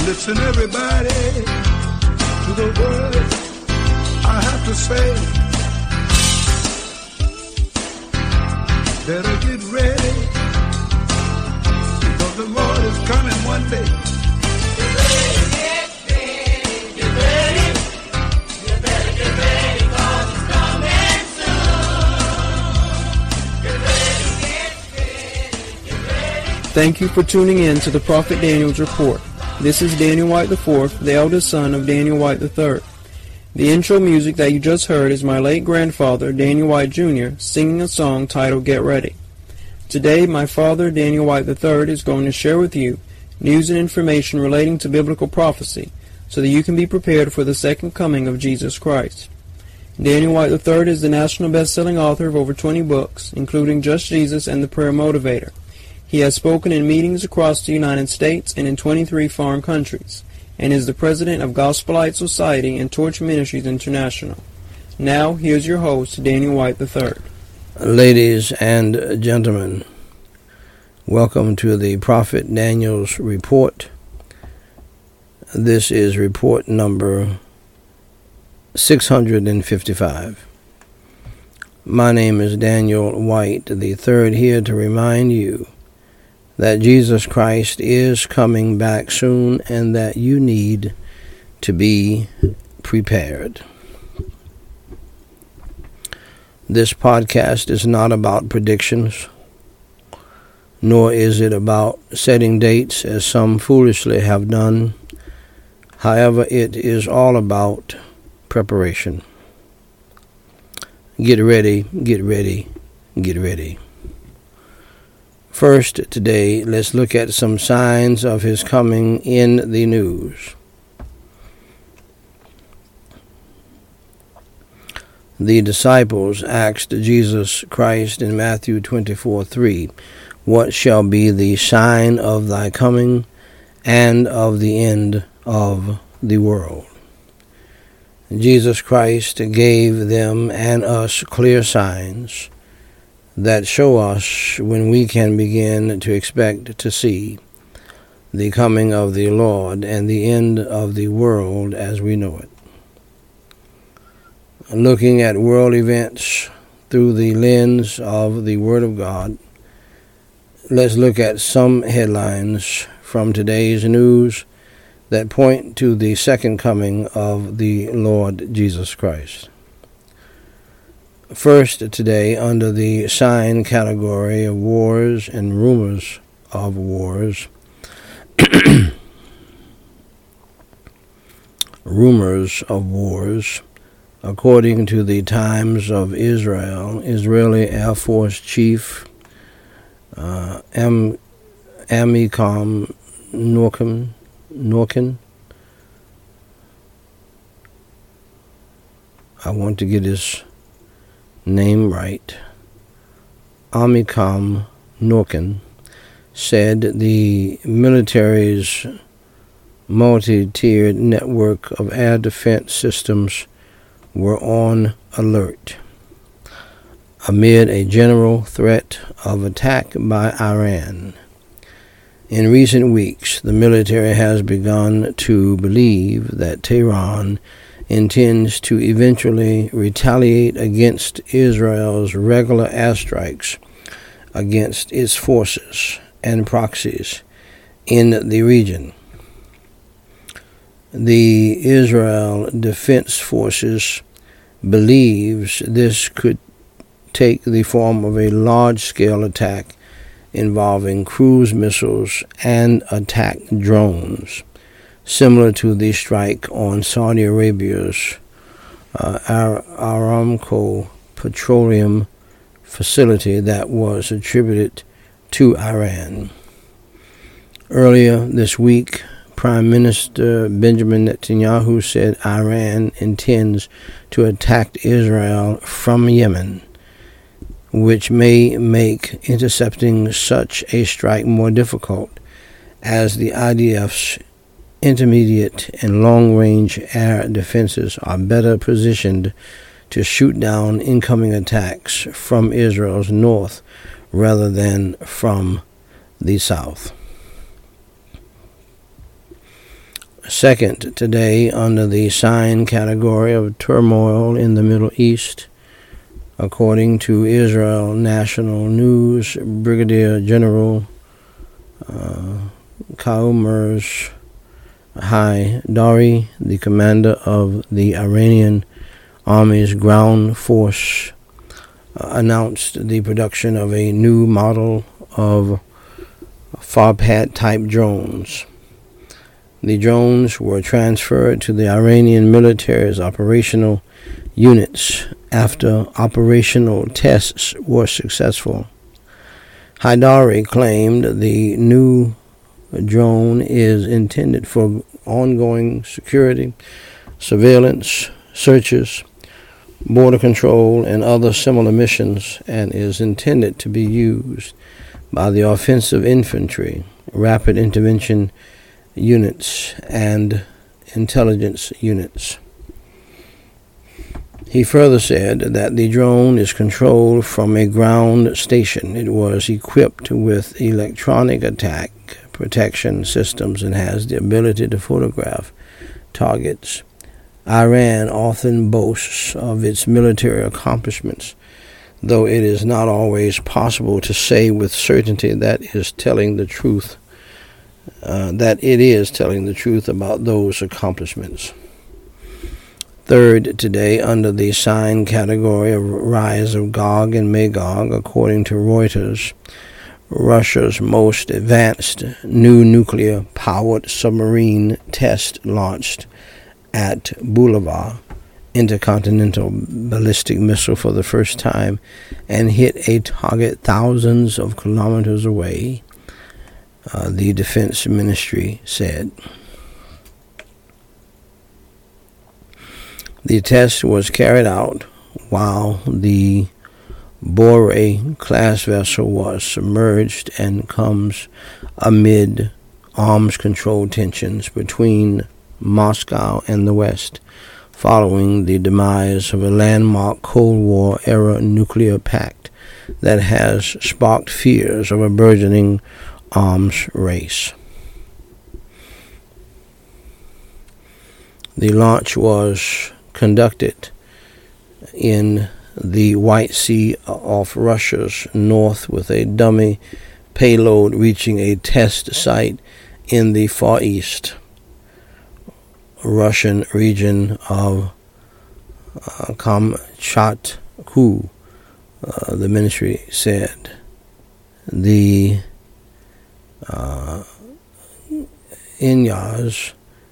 Listen, everybody, to the words I have to say. Better get ready, because the Lord is coming one day. Get ready, get ready, get ready. You better get ready, because it's coming soon. Get ready, get ready, get ready. Thank you for tuning in to the Prophet Daniel's Report. This is Daniel White IV, the eldest son of Daniel White III. The intro music that you just heard is my late grandfather, Daniel White Jr., singing a song titled Get Ready. Today, my father, Daniel White III, is going to share with you news and information relating to biblical prophecy so that you can be prepared for the second coming of Jesus Christ. Daniel White III is the national best-selling author of over 20 books, including Just Jesus and The Prayer Motivator. He has spoken in meetings across the United States and in 23 foreign countries, and is the president of Gospel Light Society and Torch Ministries International. Now, here's your host, Daniel White III. Ladies and gentlemen, welcome to the Prophet Daniel's Report. This is report number 655. My name is Daniel White III, here to remind you that Jesus Christ is coming back soon and that you need to be prepared. This podcast is not about predictions, nor is it about setting dates as some foolishly have done. However, it is all about preparation. Get ready, get ready, get ready. First, today, let's look at some signs of his coming in the news. The disciples asked Jesus Christ in Matthew 24:3, "What shall be the sign of thy coming and of the end of the world?" Jesus Christ gave them and us clear signs that show us when we can begin to expect to see the coming of the Lord and the end of the world as we know it. Looking at world events through the lens of the Word of God, let's look at some headlines from today's news that point to the second coming of the Lord Jesus Christ. First today, under the sign category of wars and rumors of wars, rumors of wars, according to the Times of Israel, Israeli Air Force Chief Amikam Norkin, I want to get his name right, Amikam Norkin, said the military's multi-tiered network of air defense systems were on alert amid a general threat of attack by Iran. In recent weeks, the military has begun to believe that Tehran intends to eventually retaliate against Israel's regular airstrikes against its forces and proxies in the region. The Israel Defense Forces believes this could take the form of a large-scale attack involving cruise missiles and attack drones, similar to the strike on Saudi Arabia's Aramco petroleum facility that was attributed to Iran. Earlier this week, Prime Minister Benjamin Netanyahu said Iran intends to attack Israel from Yemen, which may make intercepting such a strike more difficult, as the IDF's intermediate and long-range air defenses are better positioned to shoot down incoming attacks from Israel's north rather than from the south. Second, today, under the sign category of turmoil in the Middle East, according to Israel National News, Brigadier General Qamar Haidari, the commander of the Iranian Army's ground force, announced the production of a new model of Farhat-type drones. The drones were transferred to the Iranian military's operational units after operational tests were successful. Haidari claimed the new drone is intended for ongoing security, surveillance, searches, border control, and other similar missions, and is intended to be used by the offensive infantry, rapid intervention units, and intelligence units. He further said that the drone is controlled from a ground station. It was equipped with electronic attack protection systems and has the ability to photograph targets. Iran often boasts of its military accomplishments, though it is not always possible to say with certainty that it is telling the truth about those accomplishments. Third, today, under the sign category of rise of Gog and Magog, according to Reuters, Russia's most advanced new nuclear-powered submarine test launched at Bulava intercontinental ballistic missile for the first time and hit a target thousands of kilometers away, the Defense Ministry said. The test was carried out while the Borei-class vessel was submerged and comes amid arms control tensions between Moscow and the West, following the demise of a landmark Cold War-era nuclear pact that has sparked fears of a burgeoning arms race. The launch was conducted in the White Sea off Russia's north, with a dummy payload reaching a test site in the Far East Russian region of Kamchatka, the ministry said. The Inyas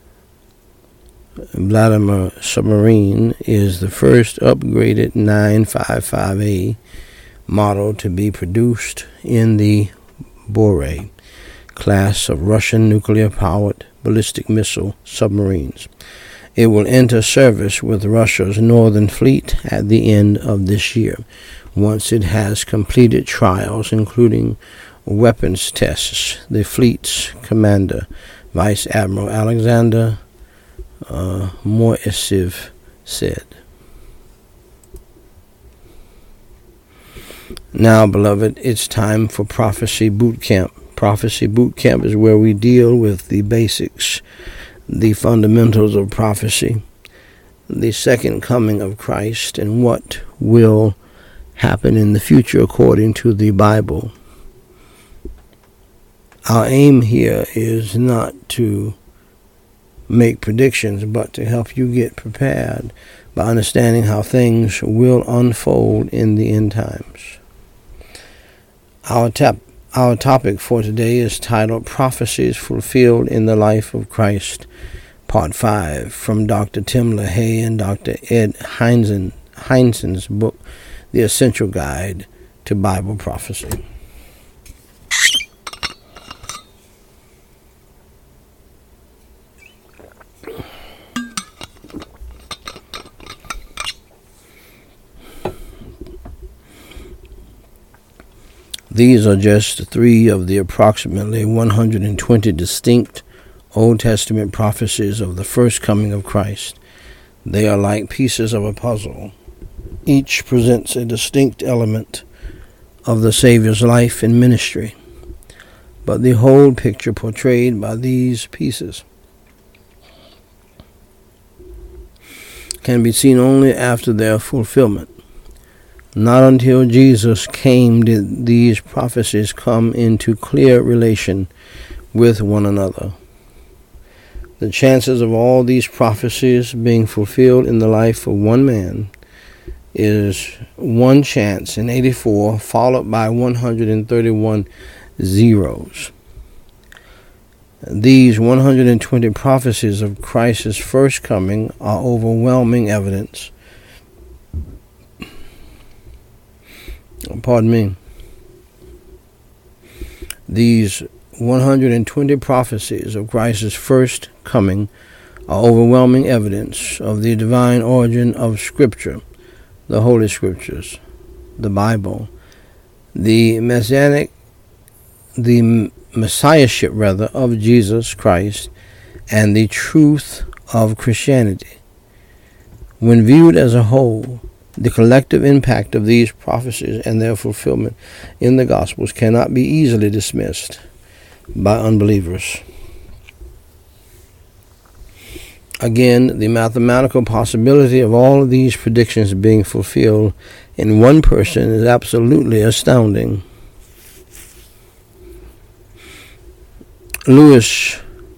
Vladimir submarine is the first upgraded 955A model to be produced in the Borei class of Russian nuclear-powered ballistic missile submarines. It will enter service with Russia's Northern Fleet at the end of this year, once it has completed trials, including weapons tests, the fleet's commander, Vice Admiral Alexander Moiseev, said. Now, beloved, it's time for Prophecy Boot Camp. Prophecy Boot Camp is where we deal with the basics, the fundamentals of prophecy, the second coming of Christ, and what will happen in the future according to the Bible. Our aim here is not to make predictions, but to help you get prepared by understanding how things will unfold in the end times. Our topic for today is titled Prophecies Fulfilled in the Life of Christ, Part 5, from Dr. Tim LaHaye and Dr. Ed Hindsen's book, The Essential Guide to Bible Prophecy. These are just three of the approximately 120 distinct Old Testament prophecies of the first coming of Christ. They are like pieces of a puzzle. Each presents a distinct element of the Savior's life and ministry, but the whole picture portrayed by these pieces can be seen only after their fulfillment. Not until Jesus came did these prophecies come into clear relation with one another. The chances of all these prophecies being fulfilled in the life of one man is 1 chance in 84, followed by 131 zeros. These 120 prophecies of Christ's first coming are overwhelming evidence. These 120 prophecies of Christ's first coming are overwhelming evidence of the divine origin of Scripture, the Holy Scriptures, the Bible, the Messiahship of Jesus Christ, and the truth of Christianity. When viewed as a whole, the collective impact of these prophecies and their fulfillment in the Gospels cannot be easily dismissed by unbelievers. Again, the mathematical possibility of all of these predictions being fulfilled in one person is absolutely astounding. Louis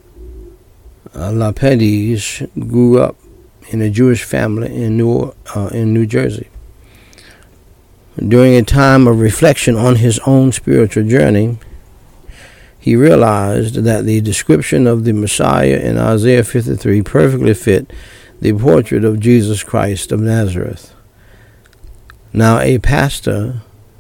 Lapidus grew up in a Jewish family in New Jersey. During a time of reflection on his own spiritual journey, he realized that the description of the Messiah in Isaiah 53 perfectly fit the portrait of Jesus Christ of Nazareth. Now a pastor,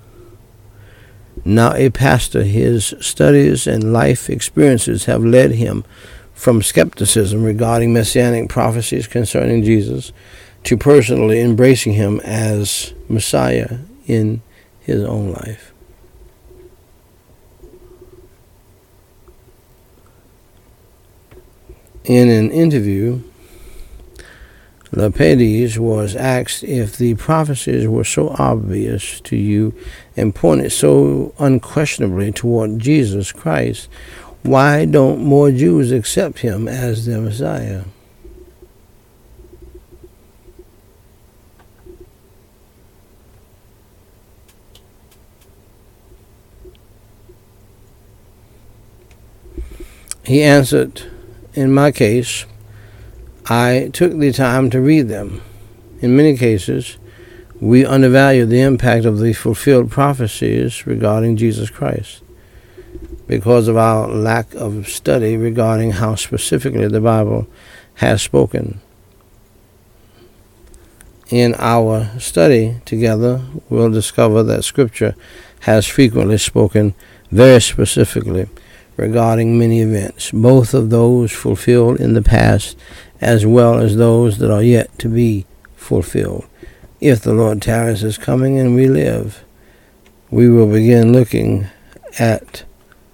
his studies and life experiences have led him from skepticism regarding messianic prophecies concerning Jesus to personally embracing him as Messiah in his own life. In an interview, Lapidus was asked if the prophecies were so obvious to you and pointed so unquestionably toward Jesus Christ, why don't more Jews accept him as their Messiah? He answered, in my case, I took the time to read them. In many cases, we undervalue the impact of the fulfilled prophecies regarding Jesus Christ because of our lack of study regarding how specifically the Bible has spoken. In our study together, we'll discover that Scripture has frequently spoken very specifically regarding many events, both of those fulfilled in the past as well as those that are yet to be fulfilled. If the Lord tarries is coming and we live, we will begin looking at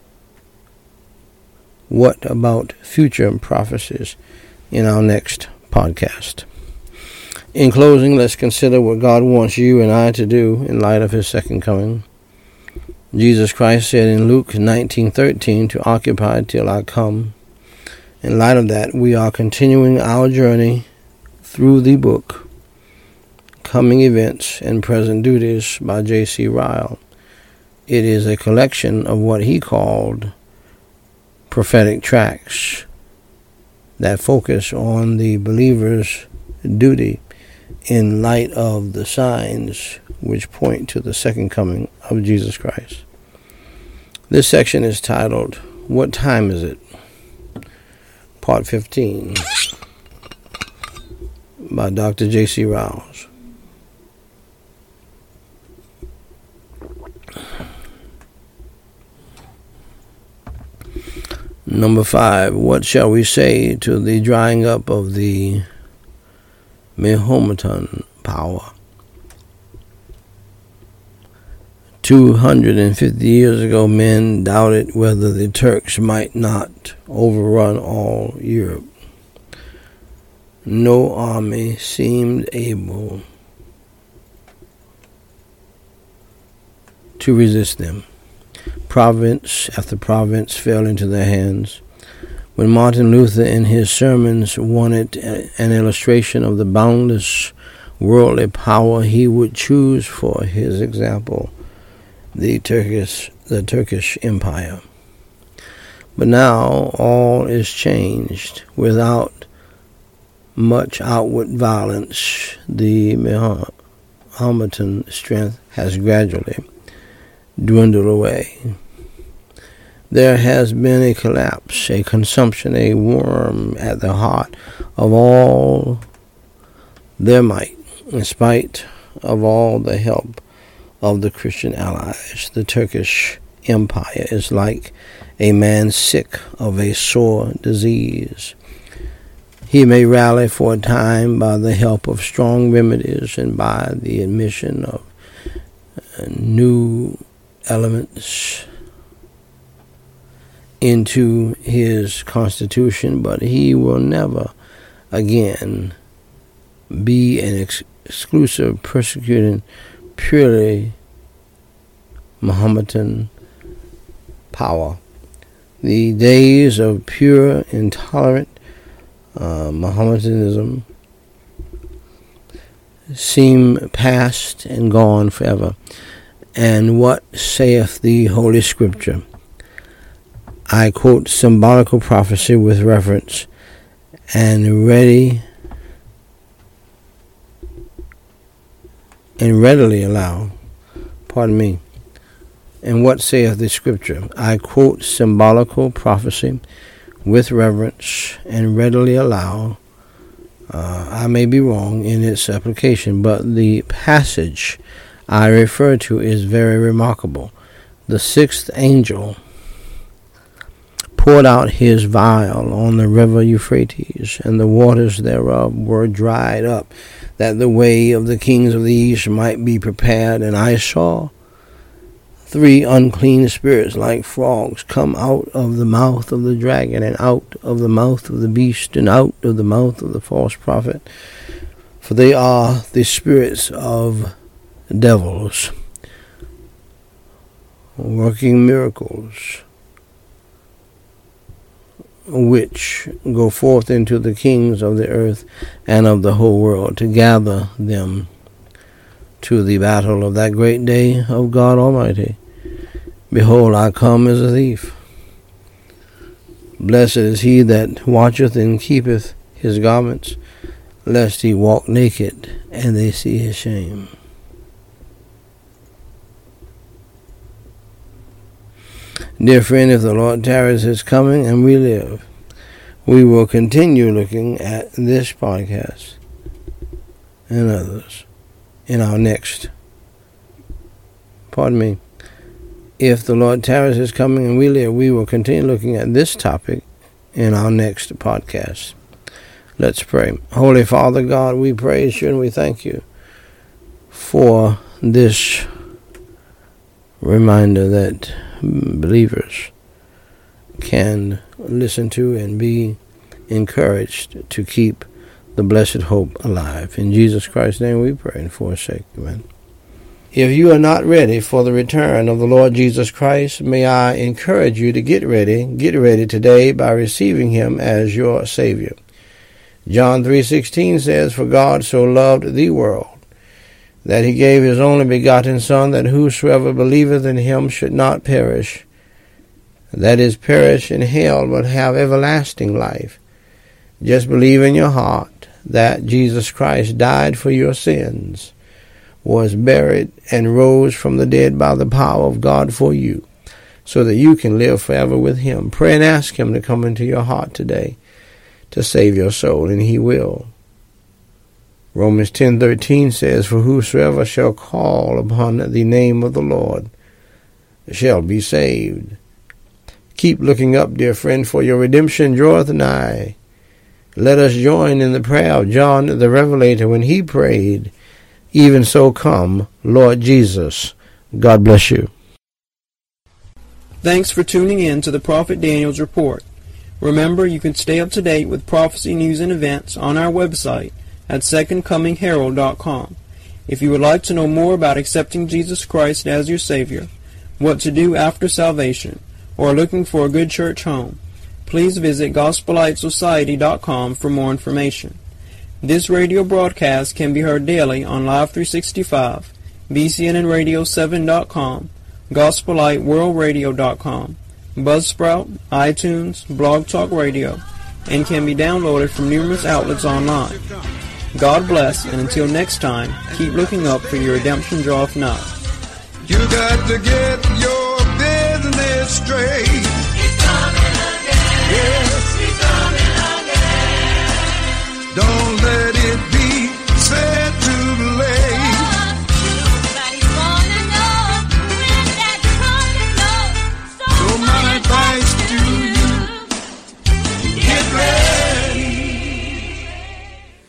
what about future prophecies in our next podcast. In closing, let's consider what God wants you and I to do in light of his second coming. Jesus Christ said in Luke 19:13 to occupy till I come. In light of that, we are continuing our journey through the book Coming Events and Present Duties by J.C. Ryle. It is a collection of what he called prophetic tracts that focus on the believer's duty in light of the signs which point to the second coming of Jesus Christ. This section is titled, What Time Is It? Part 15 by Dr. J.C. Ryle. Number 5, what shall we say to the drying up of the Mahometan power? 250 years ago, men doubted whether the Turks might not overrun all Europe. No army seemed able to resist them. Province after province fell into their hands. When Martin Luther in his sermons wanted an illustration of the boundless worldly power, he would choose for his example the Turkish Empire. But now all is changed. Without much outward violence, the Mahometan strength has gradually dwindled away. There has been a collapse, a consumption, a worm at the heart of all their might, in spite of all the help of the Christian allies. The Turkish Empire is like a man sick of a sore disease. He may rally for a time by the help of strong remedies and by the admission of new elements into his constitution, but he will never again be an exclusive, persecuting, purely Mahometan power. The days of pure, intolerant Mahometanism seem past and gone forever. And what saith the Holy Scripture? I quote symbolical prophecy with reference and readily allow. And what saith the Scripture? I quote symbolical prophecy with reverence and readily allow. I may be wrong in its application, but the passage I refer to is very remarkable. The sixth angel poured out his vial on the river Euphrates, and the waters thereof were dried up, that the way of the kings of the east might be prepared. And I saw 3 unclean spirits like frogs come out of the mouth of the dragon, and out of the mouth of the beast, and out of the mouth of the false prophet. For they are the spirits of devils, working miracles, which go forth into the kings of the earth and of the whole world, to gather them to the battle of that great day of God Almighty. Behold, I come as a thief. Blessed is he that watcheth and keepeth his garments, lest he walk naked, and they see his shame. Dear friend, if the Lord tarries his coming and we live, we will continue looking at this podcast and others in our next. If the Lord tarries his coming and we live, we will continue looking at this topic in our next podcast. Let's pray. Holy Father God, we praise you and we thank you for this reminder that believers can listen to and be encouraged to keep the blessed hope alive. In Jesus Christ's name we pray and for his sake. Amen. If you are not ready for the return of the Lord Jesus Christ, may I encourage you to get ready. Get ready today by receiving him as your Savior. John 3:16 says, For God so loved the world, that he gave his only begotten Son, that whosoever believeth in him should not perish, that is, perish in hell, but have everlasting life. Just believe in your heart that Jesus Christ died for your sins, was buried, and rose from the dead by the power of God for you, so that you can live forever with him. Pray and ask him to come into your heart today to save your soul, and he will. Romans 10:13 says, For whosoever shall call upon the name of the Lord shall be saved. Keep looking up, dear friend, for your redemption draweth nigh. Let us join in the prayer of John the Revelator when he prayed, Even so come, Lord Jesus. God bless you. Thanks for tuning in to the Prophet Daniel's Report. Remember, you can stay up to date with prophecy news and events on our website at secondcomingherald.com. If you would like to know more about accepting Jesus Christ as your Savior, what to do after salvation, or looking for a good church home, please visit GospeliteSociety.com for more information. This radio broadcast can be heard daily on Live 365, BCNNRadio7.com, GospeliteWorldRadio.com, Buzzsprout, iTunes, Blog Talk Radio, and can be downloaded from numerous outlets online. God bless, and until next time, keep looking up for your redemption draweth nigh. You got to get your business straight. He's coming again. Yeah.